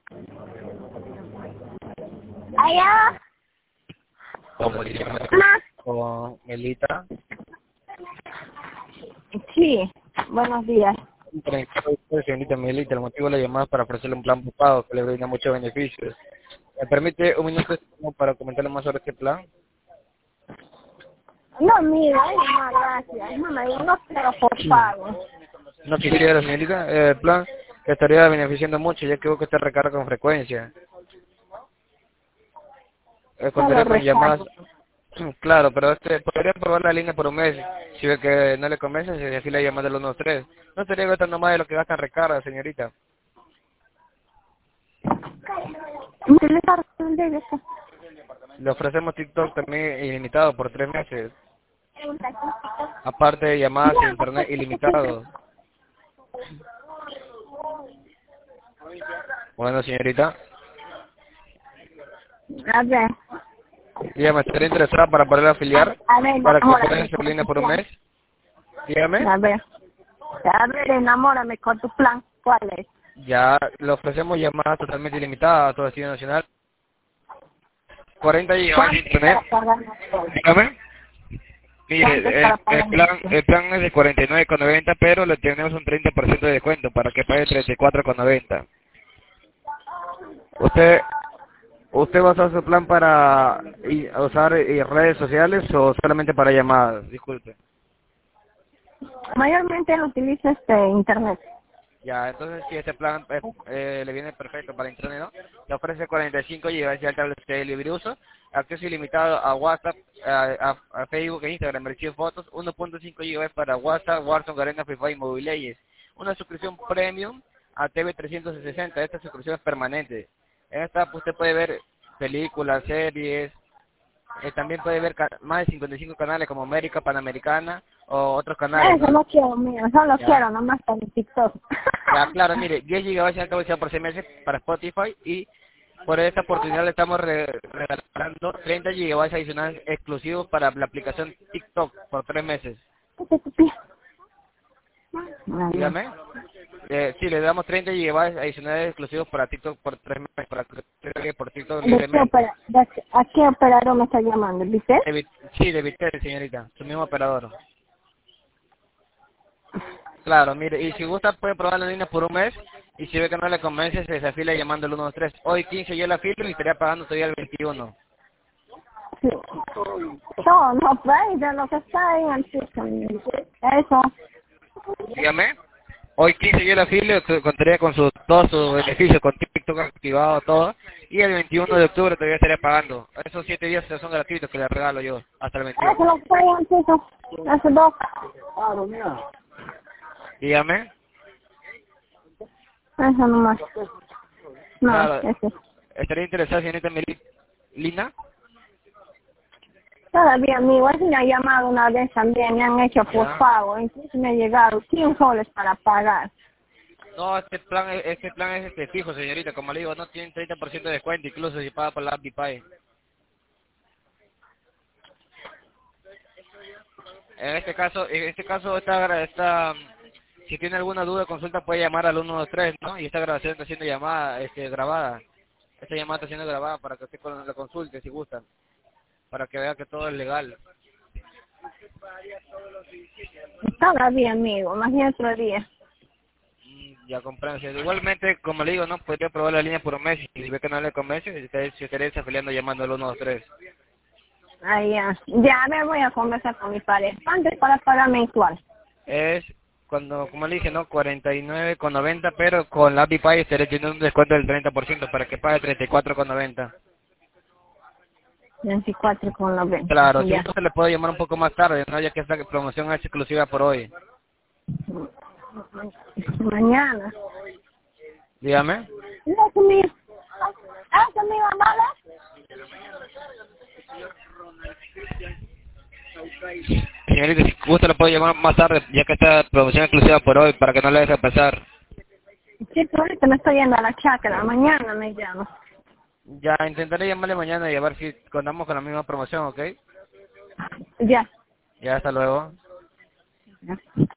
Allá. Como diríamos con Melita. Sí, buenos días. Señorita Melita, el motivo de la llamada es para ofrecerle un plan pago que le brinda muchos beneficios. ¿Me permite un minuto para comentarle más sobre este plan? No, mira, no, gracias. No, no quiero por pago. No quisiera, señorita, el plan que estaría beneficiando mucho, ya que veo que usted recarga con frecuencia. Solo Contaría con llamadas, recargo. claro, pero podría probar la línea por un mes. Si ve que no le convence, se así la llamada del 123. No estaría gastando más de lo que gasta en recarga, señorita. ¿Me le parece de eso? Le ofrecemos TikTok también ilimitado por 3 meses. Aparte de llamadas a internet ilimitado. Bueno, señorita, A ver, dígame, ¿estaría interesada para poder afiliar? a ver, Para que pueda enamórame hacer con línea tu por un plan. mes. Dígame. A ver, enamórame con tu plan. ¿Cuál es? Ya le ofrecemos llamadas totalmente ilimitadas a todo destino nacional. 40 GB de ¿Cuánto es internet. para pagar nosotros? Dígame. ¿Cuánto es Mire, para pagar nosotros? el plan es de 49,90, pero le tenemos un 30% de descuento para que pague 34,90. ¿Usted va a usar su plan para usar redes sociales o solamente para llamadas? Disculpe. Mayormente lo utilizo internet. Ya, entonces si este plan le viene perfecto para internet, ¿no? Le ofrece 45 GB de alta velocidad de libre uso, acceso ilimitado a WhatsApp, a Facebook e Instagram, archivos fotos, 1.5 GB para WhatsApp, Warzone, Garena, Free Fire y Mobile Legends. Una suscripción premium a TV 360, esta suscripción es permanente. En esta usted puede ver películas, series, también puede ver más de 55 canales como América, Panamericana o otros canales, Eso ¿no? no quiero, mío. Solo Ya. quiero nomás para el TikTok. Ya, claro, mire, 10 GB de alta velocidad por 6 meses para Spotify y por esta oportunidad le estamos regalando 30 GB adicionales exclusivos para la aplicación TikTok por 3 meses. ¿Qué te tupí? Ay, no. Dígame. Sí, le damos 30 GB adicionales exclusivos para TikTok por 3 meses, para que usted cargue por TikTok libremente. ¿A qué operador me está llamando? ¿Viste? Sí, de Vitel, señorita, su mismo operador. Claro, mire, y si gusta puede probar la línea por un mes y si ve que no le convence se desafila llamando al 123. Hoy 15 yo la filo y estaría pagando todavía el 21. Sí. No, no, pues, de lo que está ahí en el piso. Eso. Dígame. Hoy 15 yo la filo contaría con todos sus beneficios, con TikTok activado, todo. Y el 21 de octubre todavía estaría pagando. Esos 7 días son gratuitos que le regalo yo, hasta el Eso 21. lo que está ahí en el piso. Eso dos. Dígame. Eso nomás. No, Claro, eso. estaría interesada, señorita Lina. Todavía mi igual me ha llamado una vez también, me han hecho por Ya. pago, incluso me ha llegado 100 soles para pagar. No, este plan es fijo, señorita. Como le digo, no tiene 30% de descuento, incluso si paga por la AppDipay. En este caso si tiene alguna duda o consulta puede llamar al 123, ¿no? Y esta grabación está siendo grabada. Esta llamada está siendo grabada para que usted la consulte si gusta, para que vea que todo es legal. Todavía, amigo, más bien otro día. Ya comprendo. Igualmente, como le digo, no podría probar la línea por un mes y si ve que no le convence, si estaría desafiliando llamando al 123. Ah, ya. Ya, a ver, voy a conversar con mi pareja. Antes para pagar mensual. Es cuando, como le dije, ¿no? 49,90, pero con la AppDipay estaré teniendo un descuento del 30% para que pague 34,90. 24,90. Claro, si Ya. gusta se le puedo llamar un poco más tarde, ¿no? Ya que esta promoción es exclusiva por hoy. Mañana. Dígame. Eso mío. Eso mío, amada. Señorita, si gusta le puedo llamar más tarde, ya que esta promoción es exclusiva por hoy, para que no le deje pasar. Sí, pero ahorita me estoy yendo a la chacra. Mañana me llamo. Ya, intentaré llamarle mañana y a ver si contamos con la misma promoción, ¿ok? Ya. Ya, hasta luego. Ya.